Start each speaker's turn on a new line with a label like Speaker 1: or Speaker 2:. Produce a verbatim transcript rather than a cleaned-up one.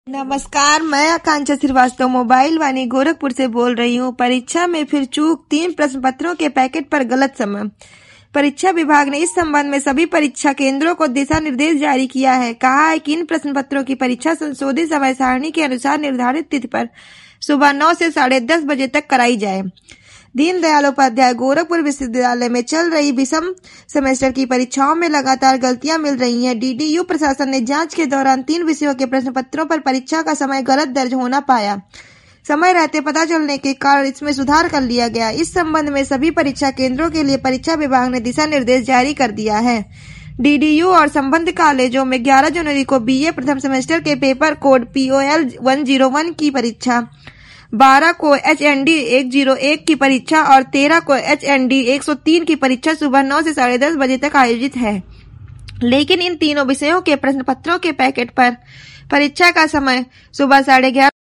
Speaker 1: नमस्कार, मैं आकांक्षा श्रीवास्तव मोबाइल वाणी गोरखपुर से बोल रही हूँ। परीक्षा में फिर चूक, तीन प्रश्न पत्रों के पैकेट पर गलत समय। परीक्षा विभाग ने इस संबंध में सभी परीक्षा केंद्रों को दिशा निर्देश जारी किया है। कहा है कि इन प्रश्न पत्रों की परीक्षा संशोधित समय सारणी के अनुसार निर्धारित तिथि पर सुबह नौ से साढ़े दस बजे तक कराई जाए। दीनदयाल उपाध्याय गोरखपुर विश्वविद्यालय में चल रही विषम सेमेस्टर की परीक्षाओं में लगातार गलतियां मिल रही हैं। डीडीयू प्रशासन ने जांच के दौरान तीन विषयों के प्रश्न पत्रों पर परीक्षा का समय गलत दर्ज होना पाया। समय रहते पता चलने के कारण इसमें सुधार कर लिया गया। इस संबंध में सभी परीक्षा केंद्रों के लिए परीक्षा विभाग ने दिशा निर्देश जारी कर दिया है। डीडीयू और संबद्ध कॉलेजों में ग्यारह जनवरी को बीए प्रथम सेमेस्टर के पेपर कोड पीओएल एक सौ एक की परीक्षा, बारह को एचएनडी एक सौ एक की परीक्षा और तेरह को एचएनडी एक सौ तीन की परीक्षा सुबह नौ से साढ़े दस बजे तक आयोजित है। लेकिन इन तीनों विषयों के प्रश्न पत्रों के पैकेट पर परीक्षा का समय सुबह साढ़े ग्यारह